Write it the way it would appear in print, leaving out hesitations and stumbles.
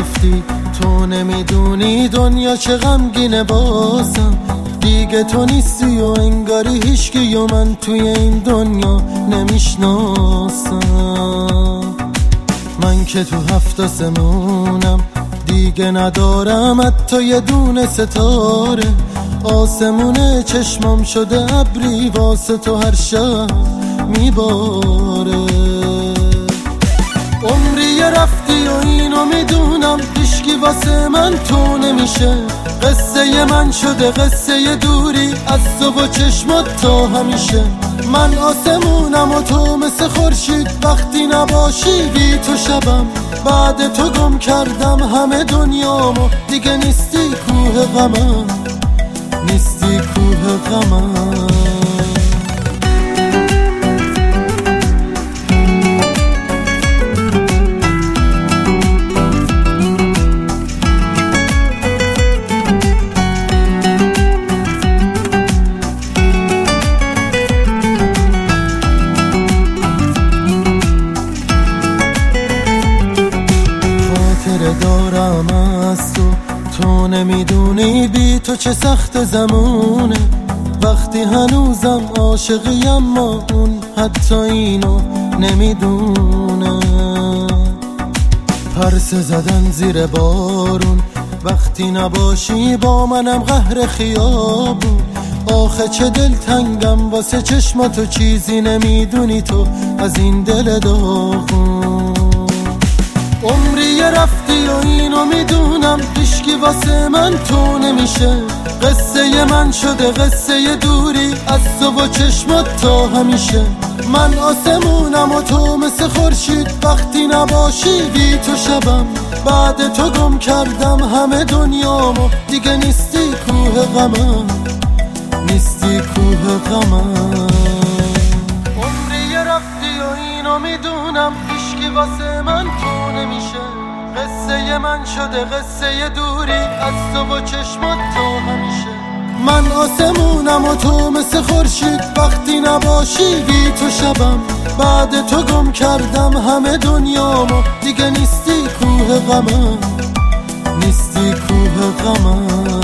رفتی تو نمیدونی دنیا چه غمگینه بازم. دیگه تو نیستی و انگاری هیچکی و من توی این دنیا نمیشناسم. من که تو 7 آسمونم دیگه ندارم حتی یه دونه ستاره. آسمون چشمام شده ابری واسه تو هر شب میباره. عمری رفتی و اینو میدونم هیچکی واسه من تو نمیشه. قصه من شده قصه دوری از تو و چشمات تا همیشه. من آسمونم و تو مثل خورشید وقتی نباشی بی تو شبم. بعد تو گم کردم همه دنیامو دیگه نیستی کوه غمم، نیستی کوه غمم. دارم از تو نمیدونی بی تو چه سخت زمونه. وقتی هنوزم عاشقی اما اون حتی اینو نمیدونه. پرسه زدن زیر بارون وقتی نباشی با منم قهر خیابون. آخه چه دلتنگم واسه چشماتو چیزی نمیدونی تو از این دل داغون. عمری رفتی و اینو میدونم هیچکی واسه من تو نمیشه. قصه من شده قصه دوری از تو و چشمات تا همیشه. من آسمونم و تو مثل خورشید وقتی نباشی بی تو شبم. بعد تو گم کردم همه دنیامو دیگه نیستی کوه غمم، نیستی کوه غمم. عمری رفتی و اینو میدونم هیچکی واسه من تو نمیشه. قصه من شده قصه دوری از تو و چشمات تا همیشه. من آسمونم و تو مثل خورشید وقتی نباشی بی تو شبم. بعد تو گم کردم همه دنیامو دیگه نیستی کوه غمم، نیستی کوه غمم.